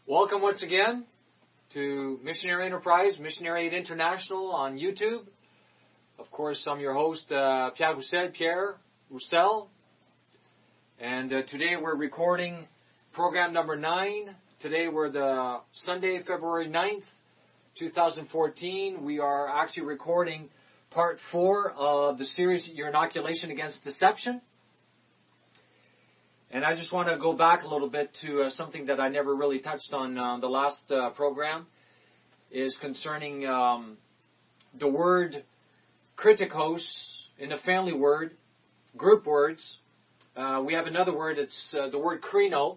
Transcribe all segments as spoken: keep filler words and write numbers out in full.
Welcome once again to Missionary Enterprise, Missionary Aid International on YouTube. Of course, I'm your host, uh, Pierre Roussel, Pierre Roussel. And uh, today we're recording program number nine. Today we're the Sunday, February ninth, twenty fourteen. We are actually recording part four of the series, Your Inoculation Against Deception. And I just want to go back a little bit to uh, something that I never really touched on uh, the last uh, program, is concerning um, the word kritikos in the family word, group words. Uh, we have another word, it's uh, the word krino,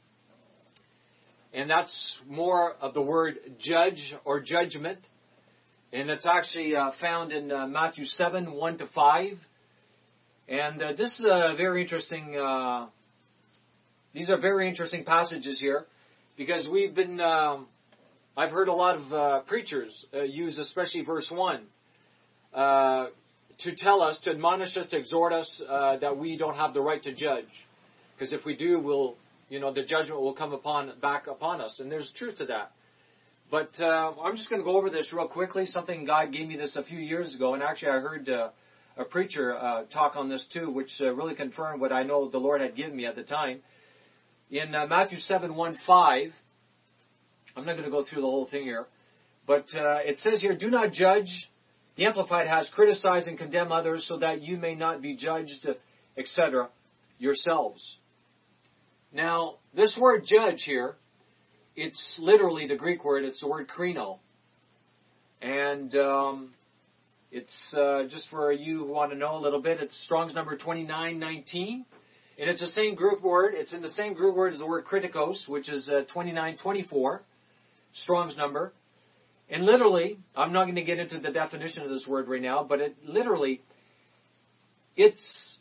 and that's more of the word judge or judgment. And it's actually uh, found in uh, Matthew seven, one to five. And uh, this is a very interesting uh These are very interesting passages here, because we've been, um, I've heard a lot of uh, preachers uh, use especially verse one uh, to tell us, to admonish us, to exhort us uh, that we don't have the right to judge. Because if we do, we'll, you know, the judgment will come upon back upon us. And there's truth to that. But uh, I'm just going to go over this real quickly. Something God gave me this a few years ago. And actually I heard uh, a preacher uh, talk on this too, which uh, really confirmed what I know the Lord had given me at the time. In uh, Matthew seven, one, five, I'm not going to go through the whole thing here, but uh, it says here, do not judge. The Amplified has criticize and condemn others so that you may not be judged, et cetera, yourselves. Now, this word judge here, it's literally the Greek word, it's the word krino. And um, it's uh, just for you who want to know a little bit, it's Strong's number twenty-nine nineteen. And it's the same Greek word. It's in the same Greek word as the word kritikos, which is uh, twenty-nine twenty-four, Strong's number. And literally, I'm not going to get into the definition of this word right now, but it literally, it's,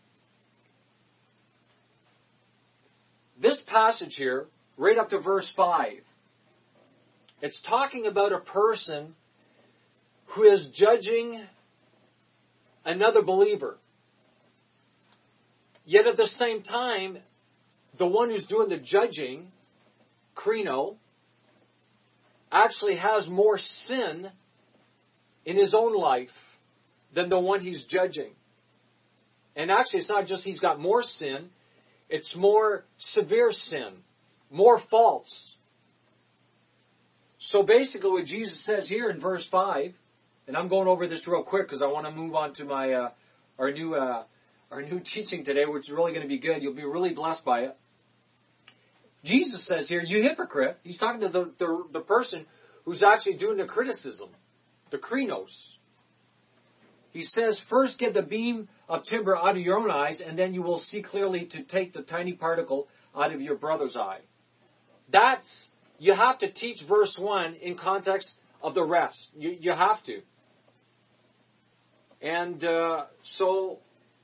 this passage here, right up to verse five, it's talking about a person who is judging another believer. Yet at the same time, the one who's doing the judging, krino, actually has more sin in his own life than the one he's judging. And actually, it's not just he's got more sin, it's more severe sin, more faults. So basically what Jesus says here in verse five, and I'm going over this real quick because I want to move on to my uh, our new uh Our new teaching today, which is really going to be good. You'll be really blessed by it. Jesus says here, you hypocrite. He's talking to the, the, the person who's actually doing the criticism, the krinos. He says, first get the beam of timber out of your own eyes, and then you will see clearly to take the tiny particle out of your brother's eye. That's, you have to teach verse one in context of the rest. You, you have to. And uh, so...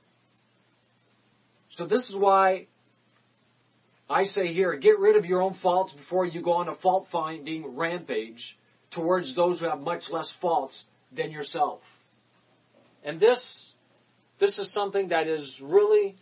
So this is why I say here, get rid of your own faults before you go on a fault-finding rampage towards those who have much less faults than yourself. And this, this is something that is really,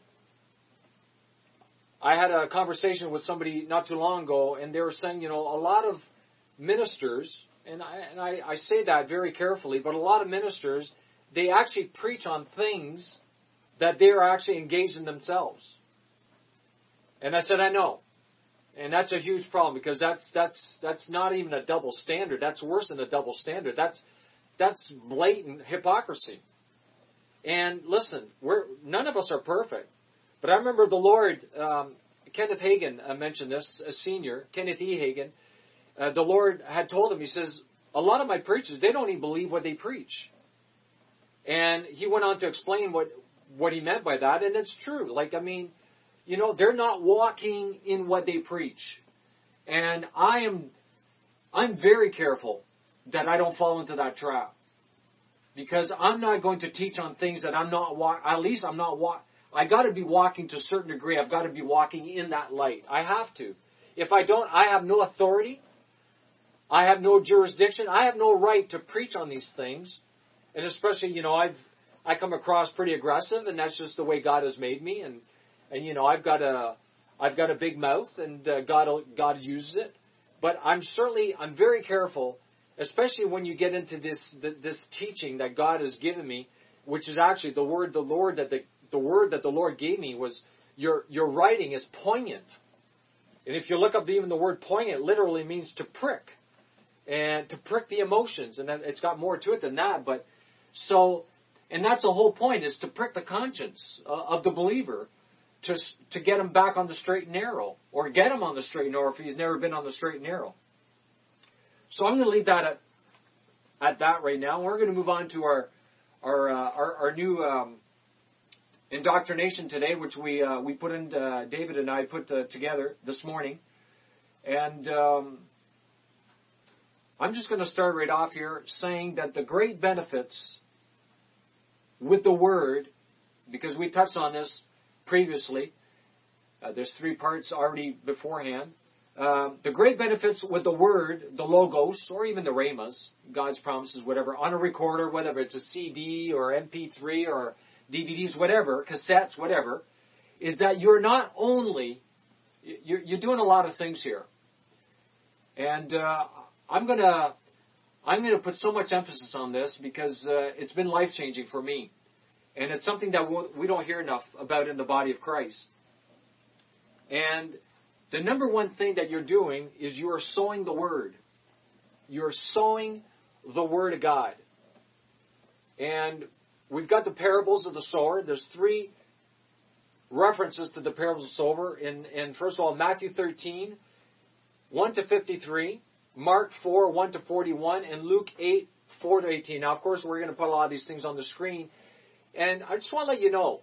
I had a conversation with somebody not too long ago, and they were saying, you know, a lot of ministers, and I, and I, I say that very carefully, but a lot of ministers, they actually preach on things that they are actually engaged in themselves. And I said, I know. And that's a huge problem, because that's, that's, that's not even a double standard. That's worse than a double standard. That's, that's blatant hypocrisy. And listen, we're, none of us are perfect. But I remember the Lord, um, Kenneth Hagin uh, mentioned this, a senior, Kenneth E. Hagin. Uh, the Lord had told him, he says, a lot of my preachers, they don't even believe what they preach. And he went on to explain what, what he meant by that, and it's true. Like, I mean, you know, they're not walking in what they preach. And I am, I'm very careful that I don't fall into that trap. Because I'm not going to teach on things that I'm not, wa- at least I'm not, wa- I gotta be walking to a certain degree. I've gotta be walking in that light. I have to. If I don't, I have no authority. I have no jurisdiction. I have no right to preach on these things. And especially, you know, I've, I come across pretty aggressive, and that's just the way God has made me. And, and you know, I've got a, I've got a big mouth, and uh, God, God uses it. But I'm certainly, I'm very careful, especially when you get into this, this teaching that God has given me, which is actually the word, the Lord that the, the word that the Lord gave me was, your, your writing is poignant. And if you look up even the word poignant, literally means to prick. And to prick the emotions. And it's got more to it than that. But, so, and that's the whole point, is to prick the conscience uh, of the believer. To, to get him back on the straight and narrow. Or get him on the straight and narrow if he's never been on the straight and narrow. So I'm going to leave that at, at that right now. We're going to move on to our, our, uh, our, our new, um, indoctrination today, which we, uh, we put in, uh, David and I put uh, together this morning. And, um, I'm just going to start right off here saying that the great benefits with the Word, because we touched on this previously, uh, there's three parts already beforehand. Uh, the great benefits with the Word, the Logos, or even the Rhemas, God's promises, whatever, on a recorder, whether it's a C D or M P three or D V Ds, whatever, cassettes, whatever, is that you're not only, you're, you're doing a lot of things here. And uh, I'm gonna, I'm gonna put so much emphasis on this because uh, it's been life-changing for me. And it's something that we don't hear enough about in the body of Christ. And the number one thing that you're doing is you are sowing the Word. You're sowing the Word of God. And we've got the parables of the sower. There's three references to the parables of the sower. In, in first of all, Matthew thirteen, one to fifty-three, Mark four, one to forty-one, and Luke eight, four to eighteen. Now, of course, we're going to put a lot of these things on the screen. And I just want to let you know,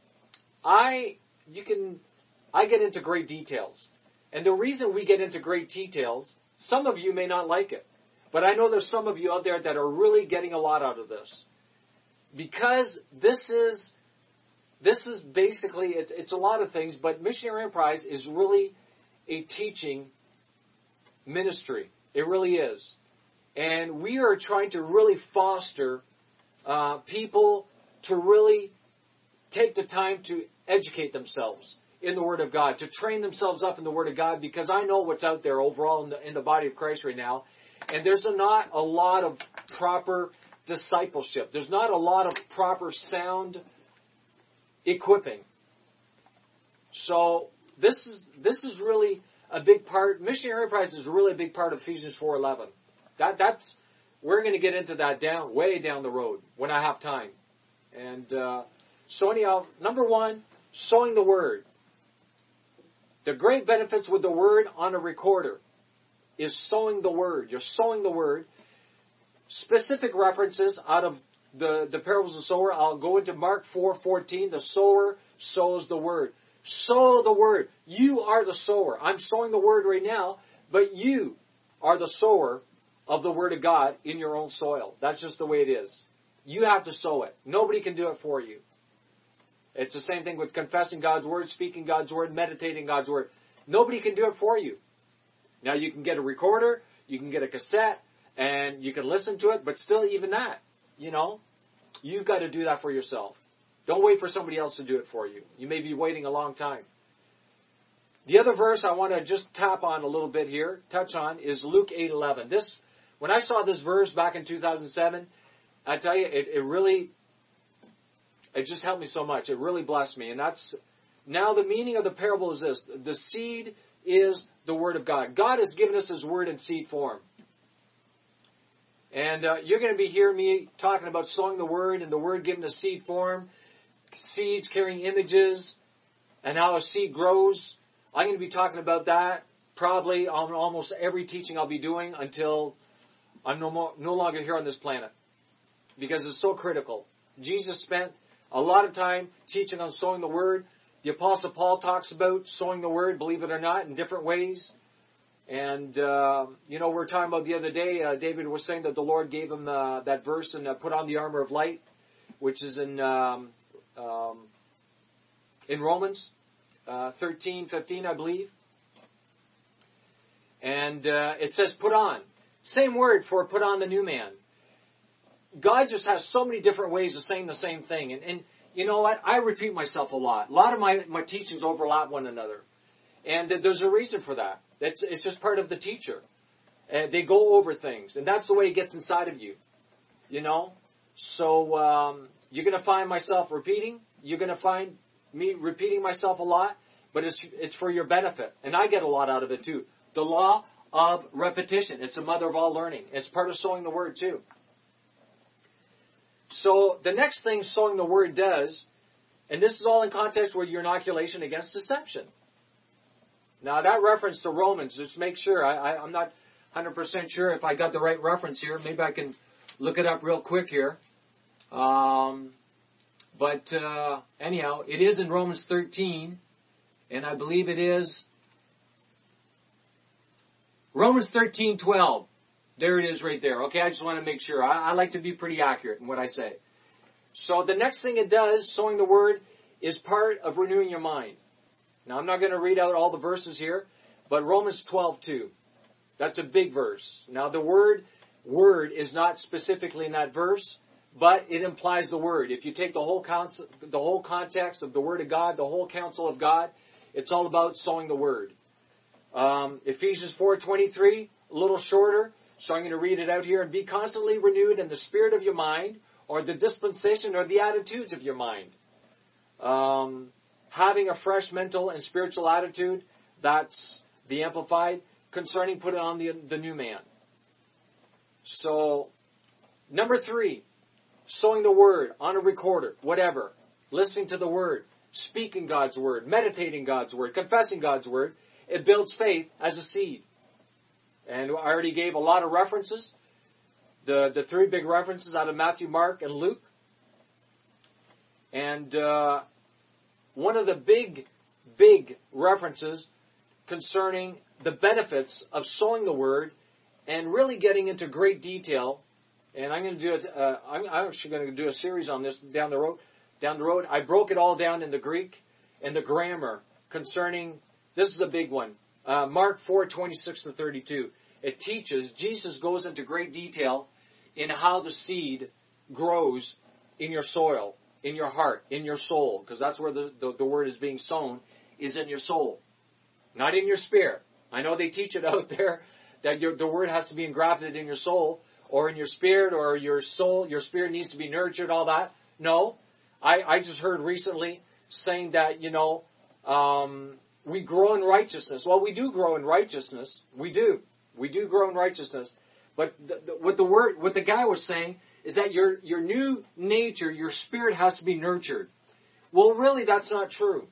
I, you can, I get into great details. And the reason we get into great details, some of you may not like it. But I know there's some of you out there that are really getting a lot out of this. Because this is, this is basically, it, it's a lot of things, but Missionary Enterprise is really a teaching ministry. It really is. And we are trying to really foster uh, people to really take the time to educate themselves in the Word of God, to train themselves up in the Word of God, because I know what's out there overall in the, in the body of Christ right now. And there's a, not a lot of proper discipleship. There's not a lot of proper sound equipping. So this is this is really a big part. Missionary Enterprise is really a big part of Ephesians four eleven. That that's we're going to get into that down way down the road when I have time. And uh, so anyhow, number one, sowing the Word. The great benefits with the Word on a recorder is sowing the Word. You're sowing the Word. Specific references out of the, the parables of the sower. I'll go into Mark four fourteen. The sower sows the Word. Sow the Word. You are the sower. I'm sowing the Word right now, but you are the sower of the Word of God in your own soil. That's just the way it is. You have to sow it. Nobody can do it for you. It's the same thing with confessing God's Word, speaking God's Word, meditating God's Word. Nobody can do it for you. Now you can get a recorder, you can get a cassette, and you can listen to it, but still even that, you know, you've got to do that for yourself. Don't wait for somebody else to do it for you. You may be waiting a long time. The other verse I want to just tap on a little bit here, touch on, is Luke eight eleven. This, when I saw this verse back in two thousand seven, I tell you, it, it really, it just helped me so much. It really blessed me. And that's, now the meaning of the parable is this. The seed is the Word of God. God has given us His Word in seed form. And uh, you're going to be hearing me talking about sowing the Word and the Word given us seed form, seeds carrying images, and how a seed grows. I'm going to be talking about that probably on almost every teaching I'll be doing until I'm no, more, no longer here on this planet. Because it's so critical. Jesus spent a lot of time teaching on sowing the Word. The Apostle Paul talks about sowing the Word, believe it or not, in different ways. And, uh, you know, we were talking about the other day, uh, David was saying that the Lord gave him uh, that verse and uh, put on the armor of light, which is in um, um, in Romans uh, thirteen, fifteen, I believe. And uh, it says put on. Same word for put on the new man. God just has so many different ways of saying the same thing. And, and you know what? I repeat myself a lot. A lot of my, my teachings overlap one another. And there's a reason for that. It's, it's just part of the teacher. And they go over things. And that's the way it gets inside of you. You know? So, um, you're going to find myself repeating. You're going to find me repeating myself a lot. But it's, it's for your benefit. And I get a lot out of it too. The law of repetition. It's the mother of all learning. It's part of sowing the word too. So, the next thing sowing the word does, and this is all in context with your inoculation against deception. Now, that reference to Romans, just make sure. I, I, I'm not one hundred percent sure if I got the right reference here. Maybe I can look it up real quick here. Um, but uh, anyhow, it is in Romans thirteen, and I believe it is Romans thirteen twelve. There it is right there. Okay, I just want to make sure. I, I like to be pretty accurate in what I say. So the next thing it does, sowing the word, is part of renewing your mind. Now, I'm not going to read out all the verses here, but Romans twelve two. That's a big verse. Now, the word, word is not specifically in that verse, but it implies the word. If you take the whole concept, the whole context of the word of God, the whole counsel of God, it's all about sowing the word. Um, Ephesians four twenty-three, a little shorter, so I'm going to read it out here. And be constantly renewed in the spirit of your mind, or the dispensation or the attitudes of your mind. Um... Having a fresh mental and spiritual attitude, that's the Amplified, concerning putting on the, the new man. So, number three, sowing the word on a recorder, whatever, listening to the word, speaking God's word, meditating God's word, confessing God's word, it builds faith as a seed. And I already gave a lot of references, the, the three big references out of Matthew, Mark, and Luke. And, uh, one of the big, big references concerning the benefits of sowing the word and really getting into great detail. And I'm going to do it. Uh, I'm actually going to do a series on this down the road. Down the road, I broke it all down in the Greek and the grammar concerning. This is a big one. Uh, Mark four twenty-six to thirty-two. It teaches. Jesus goes into great detail in how the seed grows in your soil, in your heart, in your soul, because that's where the, the, the word is being sown, is in your soul, not in your spirit. I know they teach it out there that your, the word has to be engrafted in your soul, or in your spirit, or your soul, your spirit needs to be nurtured, all that. No, I, I just heard recently saying that, you know, um, we grow in righteousness. Well, we do grow in righteousness. We do. We do grow in righteousness. But the, the, what the word, what the guy was saying is that your, your new nature, your spirit has to be nurtured. Well, really, that's not true.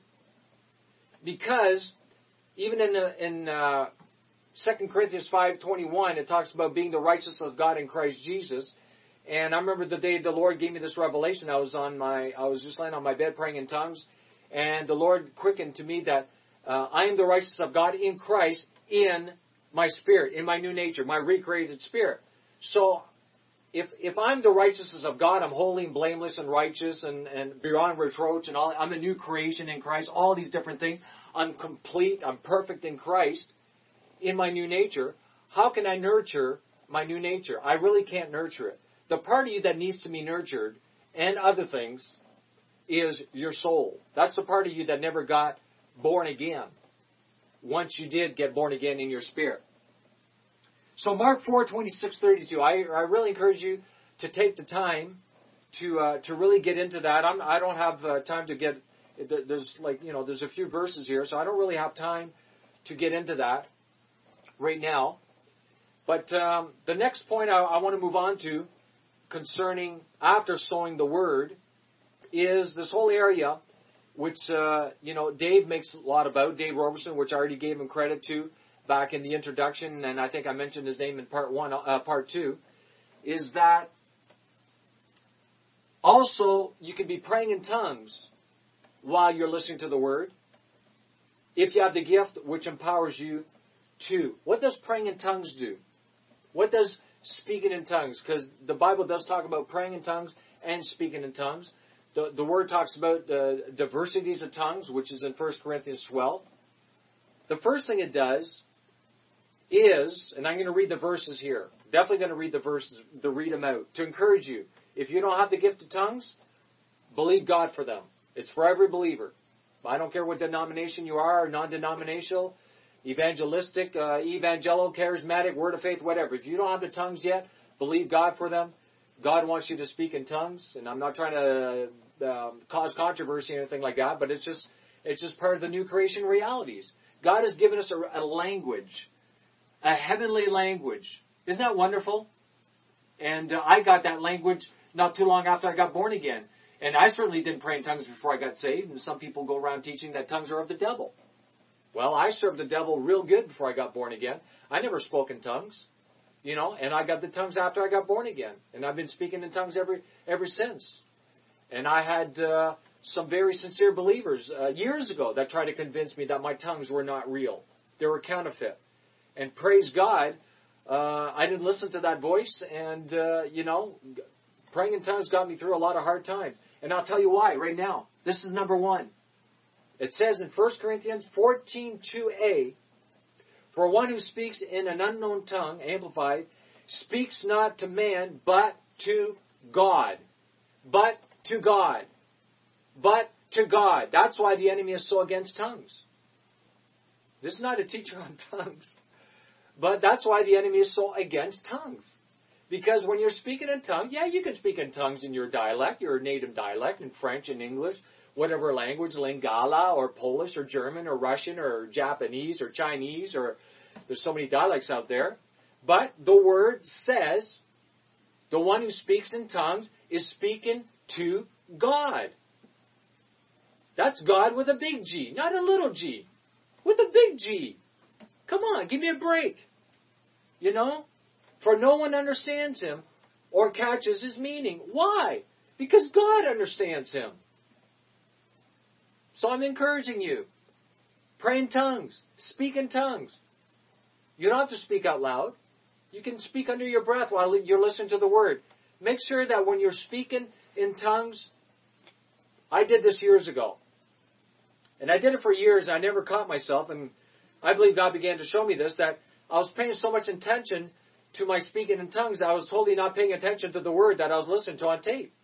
Because even in, the, in, uh, Second Corinthians five twenty-one, it talks about being the righteousness of God in Christ Jesus. And I remember the day the Lord gave me this revelation. I was on my, I was just laying on my bed praying in tongues. And the Lord quickened to me that, uh, I am the righteousness of God in Christ in my spirit, in my new nature, my recreated spirit. So, If if I'm the righteousness of God, I'm holy and blameless and righteous and, and beyond reproach and all, I'm a new creation in Christ, all these different things. I'm complete, I'm perfect in Christ, in my new nature. How can I nurture my new nature? I really can't nurture it. The part of you that needs to be nurtured, and other things, is your soul. That's the part of you that never got born again. Once you did get born again in your spirit. So Mark four twenty-six thirty-two. I I really encourage you to take the time to uh, to really get into that. I'm I don't have uh, time to get. There's like you know there's a few verses here, so I don't really have time to get into that right now. But um, the next point I, I want to move on to concerning after sowing the word is this whole area, which uh, you know Dave makes a lot about. Dave Roberson, which I already gave him credit to back in the introduction, and I think I mentioned his name in part one, uh, part two, is that also you can be praying in tongues while you're listening to the word, if you have the gift which empowers you to. What does praying in tongues do? What does speaking in tongues? Because the Bible does talk about praying in tongues and speaking in tongues. The, the word talks about the diversities of tongues, which is in First Corinthians twelve. The first thing it does is, and I'm going to read the verses here. Definitely going to read the verses, to read them out, to encourage you. If you don't have the gift of tongues, believe God for them. It's for every believer. I don't care what denomination you are, non-denominational, evangelistic, uh, evangelical, charismatic, word of faith, whatever. If you don't have the tongues yet, believe God for them. God wants you to speak in tongues, and I'm not trying to uh, cause controversy or anything like that, but it's just it's just part of the new creation realities. God has given us a, a language, a heavenly language. Isn't that wonderful? And uh, I got that language not too long after I got born again. And I certainly didn't pray in tongues before I got saved, and some people go around teaching that tongues are of the devil. Well, I served the devil real good before I got born again. I never spoke in tongues, you know, and I got the tongues after I got born again. And I've been speaking in tongues ever, ever since. And I had uh, some very sincere believers uh, years ago that tried to convince me that my tongues were not real. They were counterfeit. And praise God, uh, I didn't listen to that voice, and, uh, you know, praying in tongues got me through a lot of hard times. And I'll tell you why right now. This is number one. It says in First Corinthians fourteen two a, for one who speaks in an unknown tongue, amplified, speaks not to man, but to God. But to God. But to God. That's why the enemy is so against tongues. This is not a teacher on tongues. But that's why the enemy is so against tongues. Because when you're speaking in tongues, yeah, you can speak in tongues in your dialect, your native dialect, in French and English, whatever language, Lingala, or Polish, or German, or Russian, or Japanese, or Chinese, or there's so many dialects out there. But the word says, the one who speaks in tongues is speaking to God. That's God with a big G, not a little g, with a big G. Come on, give me a break. You know? For no one understands him or catches his meaning. Why? Because God understands him. So I'm encouraging you. Pray in tongues. Speak in tongues. You don't have to speak out loud. You can speak under your breath while you're listening to the word. Make sure that when you're speaking in tongues, I did this years ago. And I did it for years, and I never caught myself. And I believe God began to show me this, that I was paying so much attention to my speaking in tongues that I was totally not paying attention to the word that I was listening to on tape.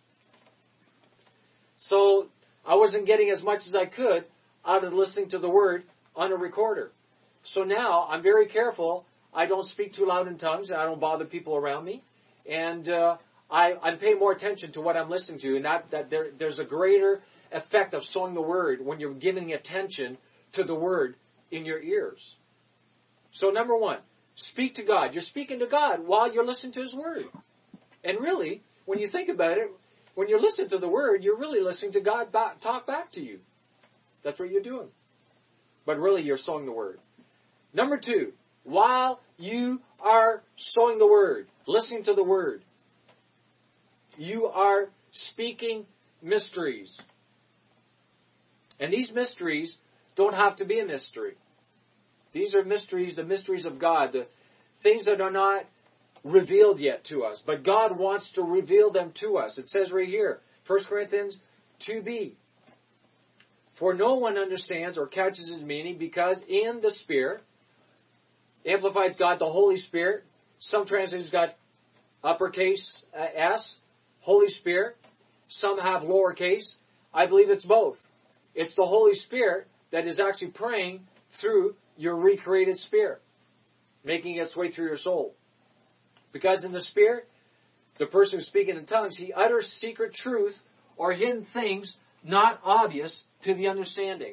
So I wasn't getting as much as I could out of listening to the word on a recorder. So now I'm very careful. I don't speak too loud in tongues, and I don't bother people around me. And uh, I, I pay more attention to what I'm listening to, and that, that there, there's a greater effect of sowing the word when you're giving attention to the word in your ears. So number one, speak to God. You're speaking to God while you're listening to his word. And really, when you think about it, when you're listening to the word, you're really listening to God back, talk back to you. That's what you're doing. But really, you're sowing the word. Number two, while you are sowing the word, listening to the word, you are speaking mysteries. And these mysteries don't have to be a mystery. These are mysteries, the mysteries of God, the things that are not revealed yet to us. But God wants to reveal them to us. It says right here, First Corinthians two b. For no one understands or catches his meaning because in the Spirit, Amplified's got the Holy Spirit. Some translations got uppercase uh, S, Holy Spirit. Some have lowercase. I believe it's both. It's the Holy Spirit that is actually praying through your recreated spirit, making its way through your soul. Because in the Spirit, the person who's speaking in tongues, he utters secret truth or hidden things not obvious to the understanding.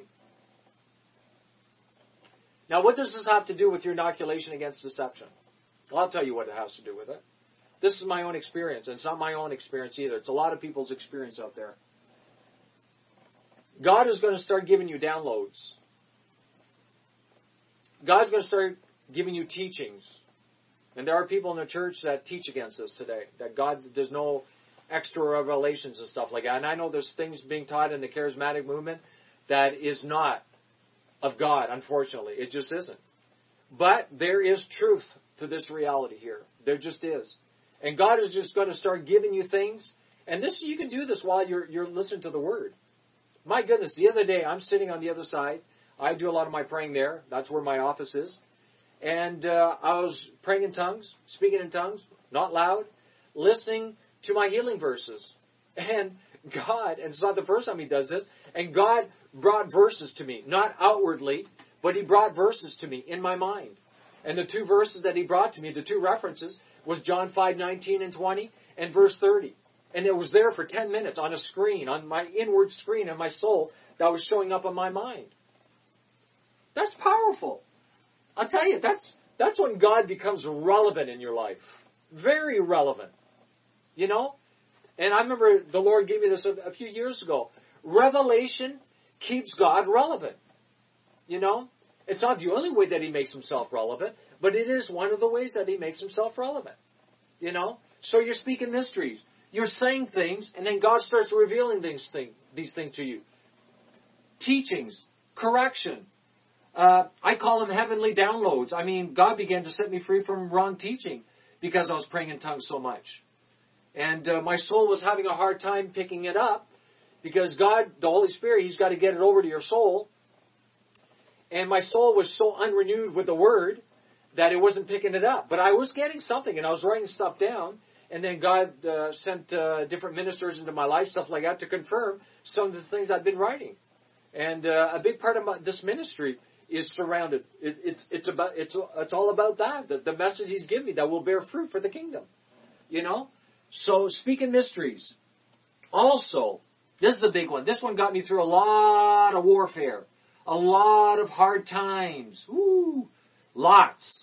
Now, what does this have to do with your inoculation against deception? Well, I'll tell you what it has to do with it. This is my own experience, and it's not my own experience either. It's a lot of people's experience out there. God is going to start giving you downloads. God's going to start giving you teachings. And there are people in the church that teach against this today. That God, there's no extra revelations and stuff like that. And I know there's things being taught in the charismatic movement that is not of God, unfortunately. It just isn't. But there is truth to this reality here. There just is. And God is just going to start giving you things. And this, you can do this while you're, you're listening to the Word. My goodness, the other day, I'm sitting on the other side. I do a lot of my praying there. That's where my office is. And uh, I was praying in tongues, speaking in tongues, not loud, listening to my healing verses. And God, and it's not the first time he does this, And God brought verses to me, not outwardly, but He brought verses to me in my mind. And the two verses that He brought to me, the two references, was John five nineteen and twenty and verse thirty. And it was there for ten minutes on a screen, on my inward screen in my soul that was showing up on my mind. That's powerful. I'll tell you, that's that's when God becomes relevant in your life. Very relevant. You know? And I remember the Lord gave me this a, a few years ago. Revelation keeps God relevant. You know? It's not the only way that He makes Himself relevant, but it is one of the ways that He makes Himself relevant. You know? So you're speaking mysteries. You're saying things, and then God starts revealing these things, these things to you. Teachings, correction. Uh, I call them heavenly downloads. I mean, God began to set me free from wrong teaching because I was praying in tongues so much. And uh, my soul was having a hard time picking it up because God, the Holy Spirit, He's got to get it over to your soul. And my soul was so unrenewed with the Word that it wasn't picking it up. But I was getting something, and I was writing stuff down. And then God uh, sent uh, different ministers into my life, stuff like that, to confirm some of the things I've been writing. And uh, a big part of my, this ministry is surrounded. It, it's it's about it's it's all about that. The, the message He's given me that will bear fruit for the kingdom. You know. So speaking mysteries. Also, this is the big one. This one got me through a lot of warfare, a lot of hard times. Woo, lots.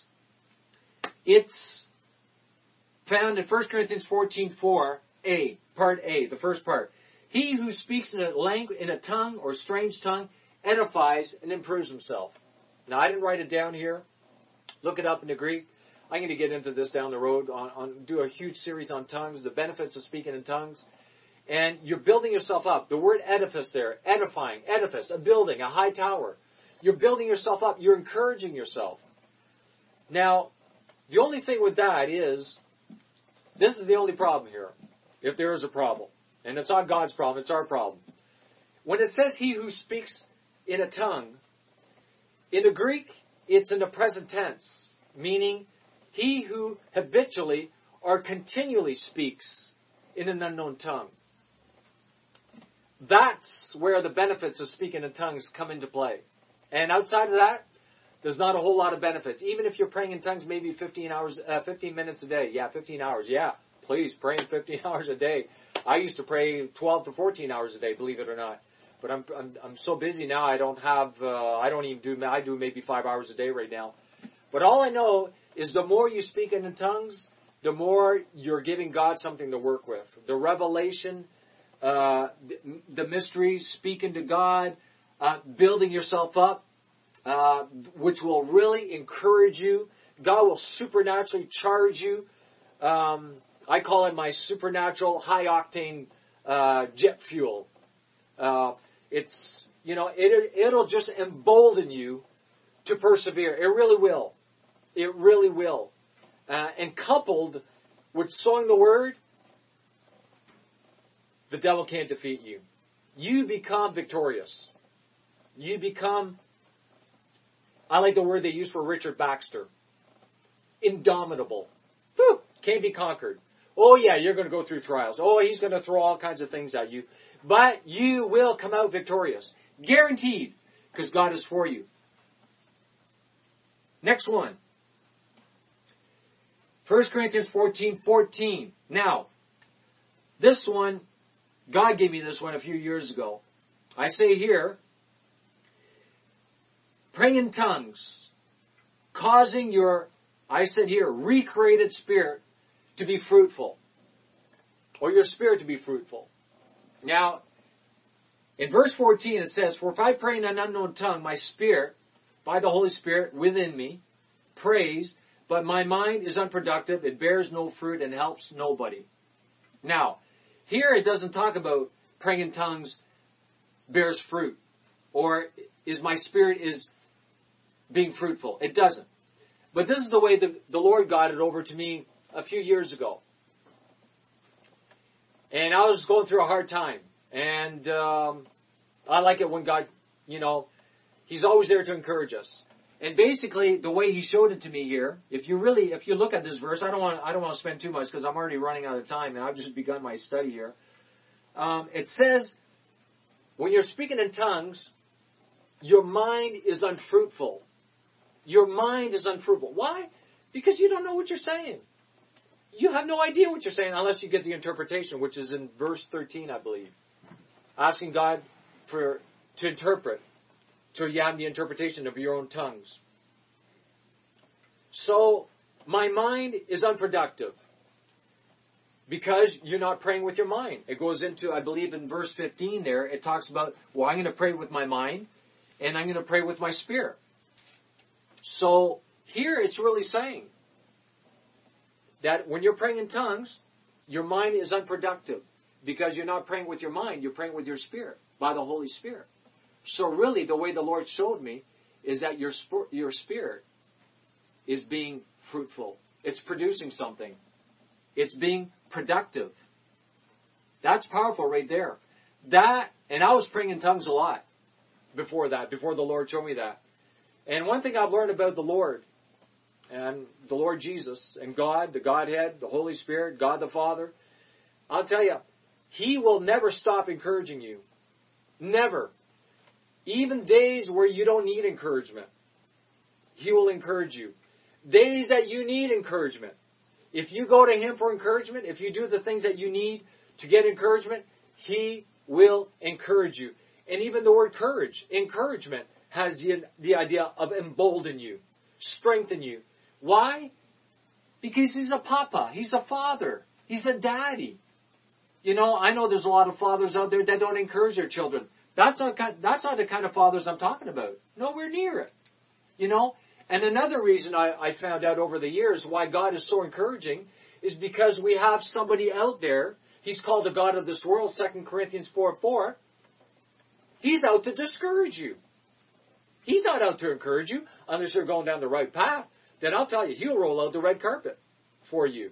It's found in First Corinthians fourteen four A, part A, the first part. He who speaks in a language, in a tongue or strange tongue edifies and improves himself. Now, I didn't write it down here. Look it up in the Greek. I'm going to get into this down the road, on, on do a huge series on tongues, the benefits of speaking in tongues. And you're building yourself up. The word edifice there, edifying, edifice, a building, a high tower. You're building yourself up. You're encouraging yourself. Now, the only thing with that is, this is the only problem here, if there is a problem. And it's not God's problem, it's our problem. When it says he who speaks in a tongue, in the Greek, it's in the present tense, meaning he who habitually or continually speaks in an unknown tongue. That's where the benefits of speaking in tongues come into play. And outside of that, there's not a whole lot of benefits. Even if you're praying in tongues maybe fifteen hours, uh, fifteen minutes a day. Yeah, fifteen hours. Yeah, please, praying fifteen hours a day. I used to pray twelve to fourteen hours a day, believe it or not. But I'm I'm, I'm so busy now. I don't have. Uh, I don't even do. I do maybe five hours a day right now. But all I know is the more you speak in tongues, the more you're giving God something to work with. The revelation, uh, the, the mysteries, speaking to God, uh, building yourself up, uh, which will really encourage you. God will supernaturally charge you. Um, I call it my supernatural high-octane uh, jet fuel. Uh, it's, you know, it, it'll just embolden you to persevere. It really will. It really will. Uh, and coupled with sowing the word, the devil can't defeat you. You become victorious. You become, I like the word they use for Richard Baxter, indomitable. Whew, can't be conquered. Oh yeah, you're going to go through trials. Oh, he's going to throw all kinds of things at you. But you will come out victorious. Guaranteed. Because God is for you. Next one. First Corinthians fourteen fourteen. Now, this one, God gave me this one a few years ago. I say here, praying in tongues, causing your, I said here, recreated spirit to be fruitful, or your spirit to be fruitful. Now, in verse fourteen it says, for if I pray in an unknown tongue, my spirit, by the Holy Spirit within me, prays, but my mind is unproductive, it bears no fruit, and helps nobody. Now, here it doesn't talk about praying in tongues bears fruit, or is my spirit is being fruitful. It doesn't. But this is the way the, the Lord got it over to me a few years ago. And I was going through a hard time. And um, I like it when God, you know, He's always there to encourage us. And basically, the way He showed it to me here, if you really, if you look at this verse, I don't want, I don't want to spend too much because I'm already running out of time and I've just begun my study here. Um, it says, when you're speaking in tongues, your mind is unfruitful. Your mind is unfruitful. Why? Because you don't know what you're saying. You have no idea what you're saying unless you get the interpretation, which is in verse thirteen, I believe. Asking God for to interpret, so you have the interpretation of your own tongues. So, my mind is unproductive because you're not praying with your mind. It goes into, I believe in verse fifteen there, it talks about, well, I'm going to pray with my mind and I'm going to pray with my spirit. So, here it's really saying that when you're praying in tongues, your mind is unproductive because you're not praying with your mind, you're praying with your spirit, by the Holy Spirit. So really, the way the Lord showed me is that your sp- your spirit is being fruitful. It's producing something. It's being productive. That's powerful right there. That, and I was praying in tongues a lot before that, before the Lord showed me that. And one thing I've learned about the Lord, and the Lord Jesus, and God, the Godhead, the Holy Spirit, God the Father, I'll tell you, He will never stop encouraging you. Never. Even days where you don't need encouragement, He will encourage you. Days that you need encouragement. If you go to Him for encouragement, if you do the things that you need to get encouragement, He will encourage you. And even the word courage, encouragement, has the, the idea of embolden you, strengthen you. Why? Because He's a papa. He's a father. He's a daddy. You know, I know there's a lot of fathers out there that don't encourage their children. That's not, that's not the kind of fathers I'm talking about. Nowhere near it. You know? And another reason I, I found out over the years why God is so encouraging is because we have somebody out there. He's called the God of this world, Second Corinthians four four. He's out to discourage you. He's not out to encourage you unless you're going down the right path. Then I'll tell you, He'll roll out the red carpet for you.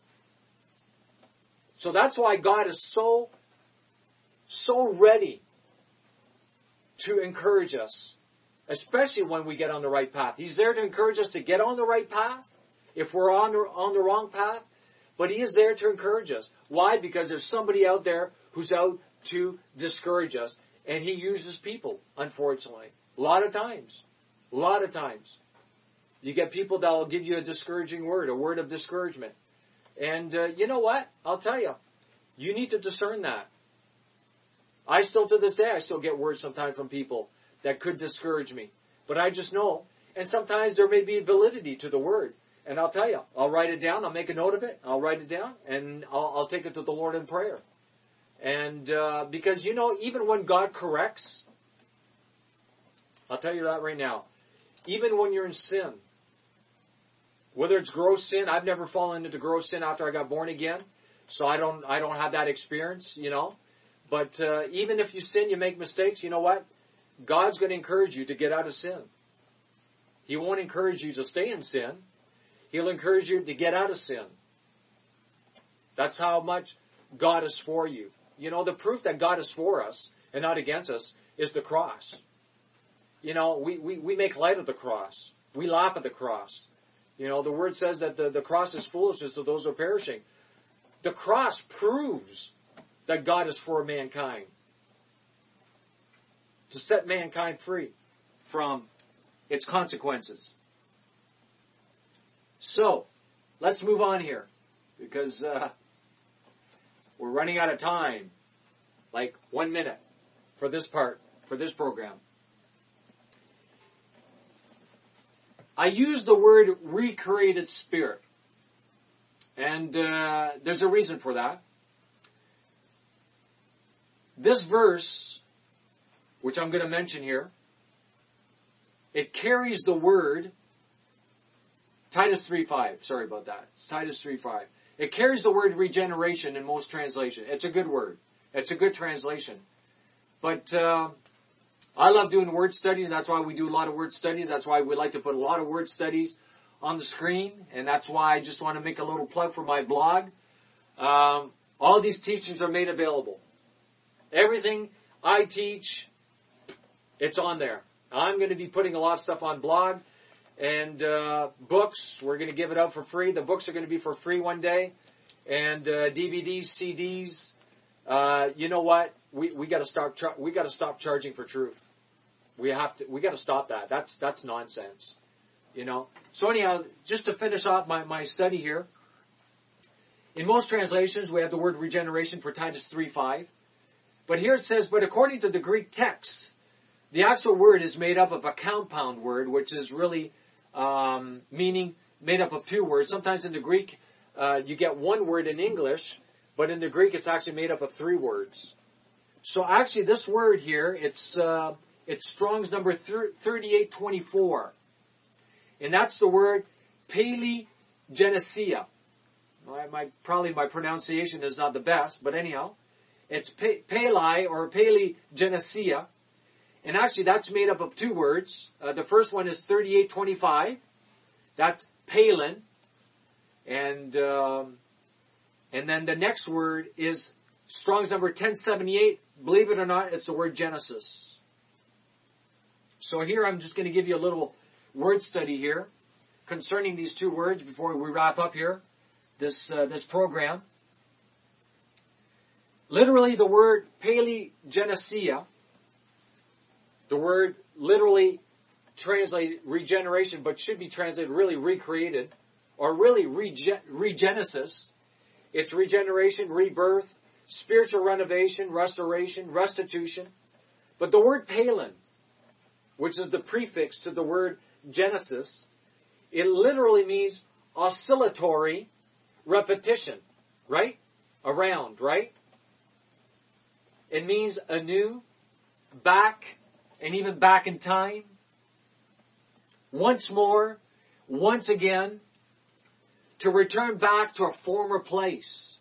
So that's why God is so, so ready to encourage us, especially when we get on the right path. He's there to encourage us to get on the right path if we're on the, on the wrong path, but He is there to encourage us. Why? Because there's somebody out there who's out to discourage us, and He uses people, unfortunately. A lot of times. A lot of times. You get people that will give you a discouraging word, a word of discouragement. And uh, you know what? I'll tell you, you need to discern that. I still, to this day, I still get words sometimes from people that could discourage me. But I just know, and sometimes there may be validity to the word. And I'll tell you, I'll write it down, I'll make a note of it, I'll write it down, and I'll, I'll take it to the Lord in prayer. And uh, because, you know, even when God corrects, I'll tell you that right now, even when you're in sin, whether it's gross sin, I've never fallen into gross sin after I got born again, so I don't I don't have that experience, you know. But uh, even if you sin, you make mistakes, you know what? God's going to encourage you to get out of sin. He won't encourage you to stay in sin. He'll encourage you to get out of sin. That's how much God is for you. You know, the proof that God is for us and not against us is the cross. You know, we, we, we make light of the cross. We laugh at the cross. You know, the word says that the, the cross is foolishness to those who are perishing. The cross proves that God is for mankind. To set mankind free from its consequences. So, let's move on here. Because uh, we're running out of time. Like one minute for this part, for this program. I use the word recreated spirit. And uh, there's a reason for that. This verse, which I'm going to mention here, it carries the word, Titus three five, sorry about that, it's Titus three five. It carries the word regeneration in most translations. It's a good word. It's a good translation. But uh, I love doing word studies, and that's why we do a lot of word studies. That's why we like to put a lot of word studies on the screen, and that's why I just want to make a little plug for my blog. Um, all these teachings are made available. Everything I teach, it's on there. I'm going to be putting a lot of stuff on blog and uh, books. We're going to give it out for free. The books are going to be for free one day. And uh, D V Ds, C Ds, uh, you know what? We we got to stop. Char- we got to stop charging for truth. We have to. We got to stop that. That's that's nonsense. You know. So anyhow, just to finish off my my study here. In most translations, we have the word regeneration for Titus three five. But here it says, but according to the Greek text, the actual word is made up of a compound word, which is really um, meaning made up of two words. Sometimes in the Greek, uh, you get one word in English, but in the Greek, it's actually made up of three words. So actually, this word here, it's uh, it's Strong's number thirty-eight twenty-four, and that's the word paligenesia. My, my probably my pronunciation is not the best, but anyhow, it's pe- pali or paligenesia. And actually, that's made up of two words. Uh, the first one is thirty-eight twenty-five. That's palin. And um, and then the next word is Strong's number ten seventy-eight. Believe it or not, it's the word Genesis. So here I'm just going to give you a little word study here concerning these two words before we wrap up here this uh, this program. Literally, the word paligenesia. The word literally translated regeneration, but should be translated really recreated, or really rege- regenesis. It's regeneration, rebirth, spiritual renovation, restoration, restitution. But the word palin, which is the prefix to the word Genesis, it literally means oscillatory repetition, right? Around, right? It means anew, back, and even back in time. Once more, once again, to return back to a former place,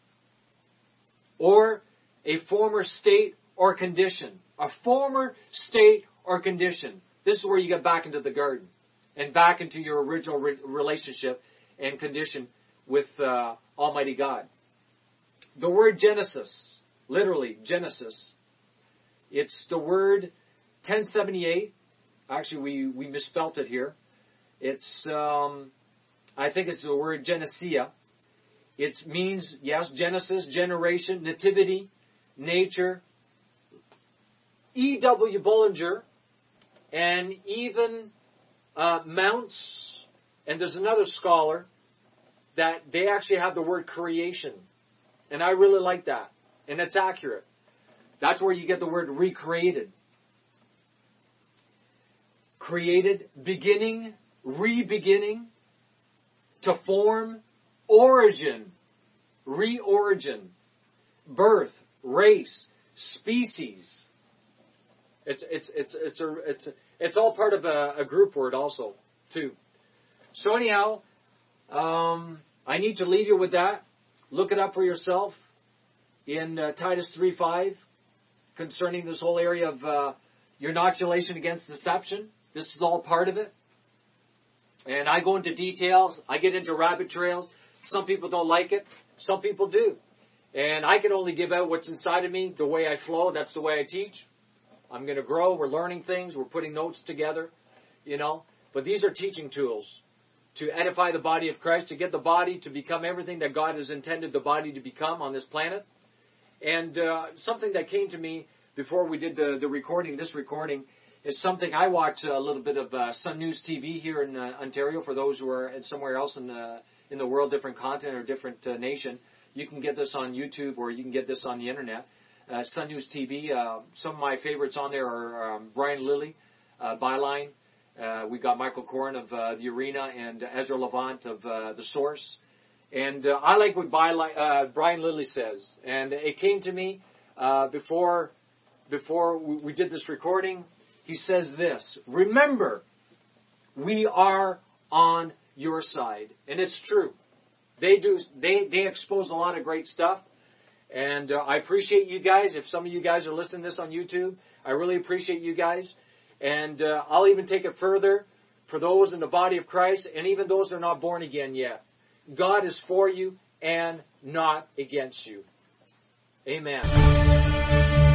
or a former state or condition. A former state or condition. This is where you get back into the garden, and back into your original re- relationship and condition with uh, Almighty God. The word Genesis, literally Genesis, it's the word ten seventy-eight. Actually, we, we misspelt it here. It's, um, I think it's the word Genesia. It means, yes, Genesis, generation, nativity, nature. E W Bullinger, and even uh, Mounts, and there's another scholar that they actually have the word creation. And I really like that. And it's accurate. That's where you get the word recreated. Created, beginning, re-beginning, to form, origin, re-origin, birth, race, species. It's it's it's it's a it's a, it's all part of a, a group word also too. So anyhow, um, I need to leave you with that. Look it up for yourself in uh, Titus three five concerning this whole area of uh, your inoculation against deception. This is all part of it. And I go into details. I get into rabbit trails. Some people don't like it. Some people do. And I can only give out what's inside of me, the way I flow. That's the way I teach. I'm going to grow. We're learning things. We're putting notes together, you know. But these are teaching tools to edify the body of Christ, to get the body to become everything that God has intended the body to become on this planet. And uh, something that came to me before we did the, the recording, this recording, is something I watch a little bit of uh, Sun News T V here in uh, Ontario. For those who are somewhere else in the in the world, different continent or different uh, nation, you can get this on YouTube or you can get this on the internet. Uh, Sun News T V. Uh, some of my favorites on there are um, Brian Lilly, uh, Byline. Uh, we got Michael Corrin of uh, The Arena and Ezra Levant of uh, The Source. And uh, I like what Byline, uh, Brian Lilly says. And it came to me uh, before before we did this recording. He says this: remember, we are on your side. And it's true. They do. They, they expose a lot of great stuff. And uh, I appreciate you guys. If some of you guys are listening to this on YouTube, I really appreciate you guys. And uh, I'll even take it further for those in the body of Christ and even those that are not born again yet. God is for you and not against you. Amen.